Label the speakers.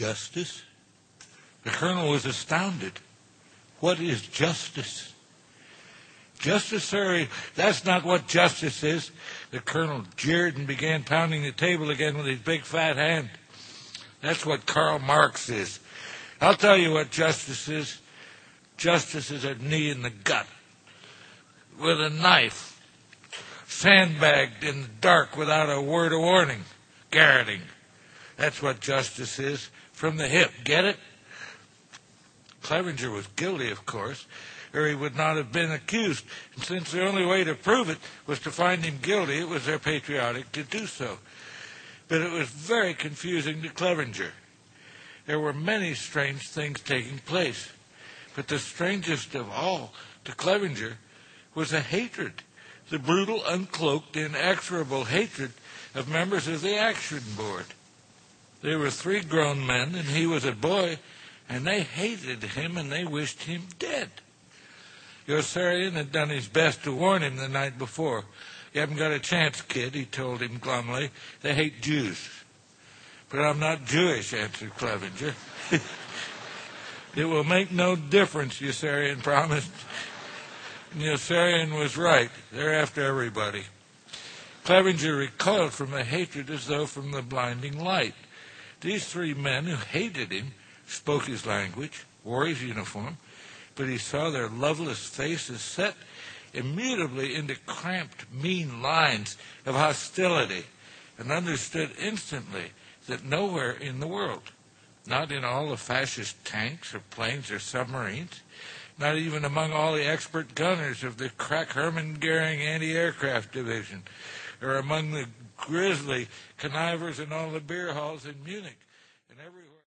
Speaker 1: justice? The colonel was astounded. What is justice? Justice, sir, that's not what justice is. The colonel jeered and began pounding the table again with his big fat hand. That's what Karl Marx is. I'll tell you what justice is. Justice is a knee in the gut with a knife, sandbagged in the dark without a word of warning, garroting. That's what justice is, from the hip. Get it? Clevenger was guilty, of course, or he would not have been accused. And since the only way to prove it was to find him guilty, it was their patriotic to do so. But it was very confusing to Clevenger. There were many strange things taking place, but the strangest of all to Clevenger was a hatred, the brutal, uncloaked, inexorable hatred of members of the Action Board. They were 3 grown men, and he was a boy, and they hated him, and they wished him dead. Yossarian had done his best to warn him the night before. You haven't got a chance, kid, he told him glumly. They hate Jews. But I'm not Jewish, answered Clevenger. It will make no difference, Yossarian promised. And Yossarian was right. They're after everybody. Clevenger recoiled from the hatred as though from the blinding light. These 3 men who hated him spoke his language, wore his uniform, but he saw their loveless faces set immutably into cramped, mean lines of hostility, and understood instantly that nowhere in the world, not in all the fascist tanks or planes or submarines, not even among all the expert gunners of the crack Hermann Goering anti-aircraft division, or among the grisly connivers in all the beer halls in Munich, and everywhere